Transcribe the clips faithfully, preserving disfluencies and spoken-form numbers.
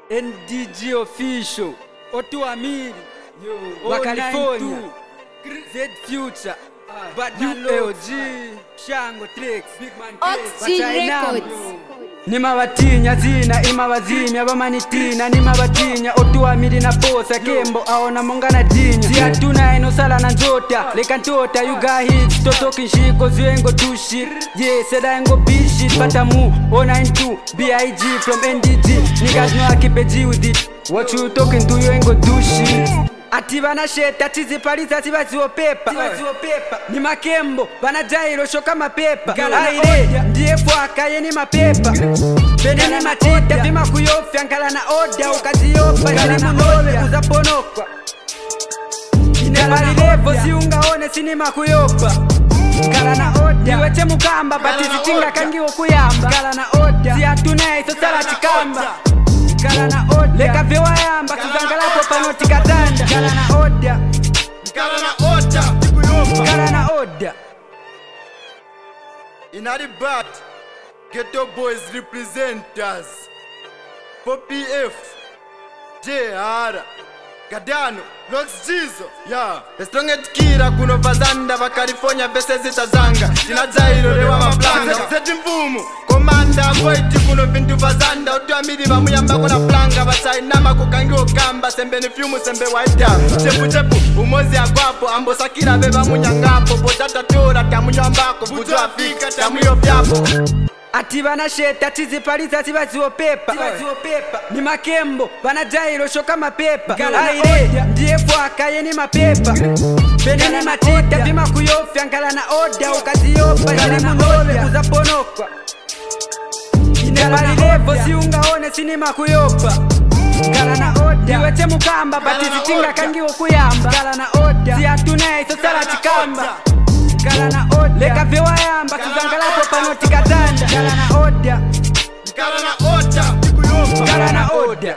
N D G official Otu Amiri wa California Z Future U L G Shango Tricks Oxygen Records. Nima batinya zina ima bazimya bamanitina nima batinya Otu Amiri na posa kembo aona mongana jinya si hatuna eno sala na njota leka ntota you got hits totoki nshiko zwengo do shit yeah said I ain't go be shit but I move oh nine two B I G from N D G niggas know I keep a G with it what you talking to you ain't go do shit ati bana sheta tizi paliza ati baziwo pepa ni makembo bana jairo shoka mapepa aire ndiye fwaka ye ni mapepa bene ni matita vima kuyofya nkala na oda ukaziyopa jali munole uzaponokwa inabali levo si ungaone sinima kuyopa nkala na oda niweche mukamba batizi tinga kangiwo kuyamba nkala na oda si hatunai sosala chikamba nkala na oda leka vyewa yamba kuzangalapo panoti katanda nkala na oda nkala na oda nkala na oda inari bat Ghetto Boys representers for P F J R Gadano Lox Jizo yeah the strongest kira kuno vazanda va California versus Tazanga tina jairo rewa maplanga zeti mvumu komanda boyti kuno vintu vazanda Otu Amiri bamuyamba kona planga basainama kukangiwo kamba sembe ni fyumu sembe waita chepu chepu umozi agwapo ambo sakira beba munyangapo potata tora tamunyambako butu afika tamuyo vyapo ati bana sheta tizi paliza ati baziwo pepa ni makembo bana jairo shoka mapepa aire ndiye fwaka ye ni mapepa bene ni matita vima kuyofya nkala na oda ukaziyopa jali munole uzaponokwa inabali levo si ungaone sinima kuyopa nkala na oda niweche mukamba batizi tinga kangiwo kuyamba nkala na oda si hatunai sosala chikamba nkala na oda leka vyewa yamba kuzangalapo panoti katanda nkala na oda nkala na oda nkala na oda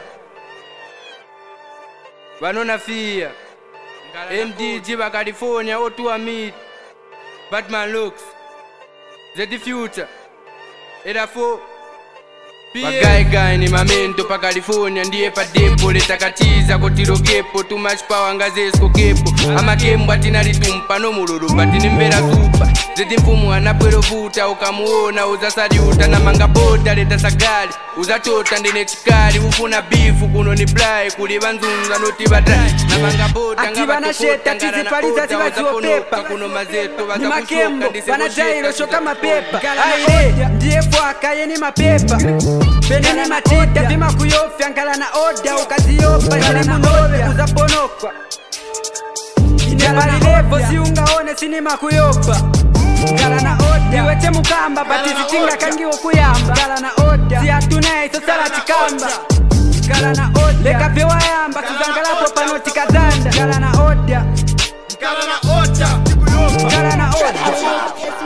Banona Fia N D G ba California Otu Amiri Batman Looks Z Future Edafo Bagai gai ni mamento pa California ndiye pa depo letakatiza kotiro kepo too much power ngazesko kepo ama kembo atina litumpa no mululu batini mbera supa zeti mfumu anapwero vuta ukamuona uzasaliuta na manga boda leta sagali uzatota ndine chikali ufuna bifu kuno ni play kuli banzunza noti batrai na manga boda ati bana sheta tizi paliza ati baziwo pepa kuno mazeto ni makembo bana jairo shoka mapepa aire ndiye fwaka ye ni mapepa bene ni matita vima kuyofya nkala na oda ukaziyopa jali munole uzaponokwa inabali levo si ungaone sinima kuyopa nkala na oda niweche mukamba batizi tinga kangiwo kuyamba nkala na oda si hatunai sosala chikamba nkala na oda leka vyewa yamba kuzangalapo panoti katanda nkala na oda nkala na oda nkala na oda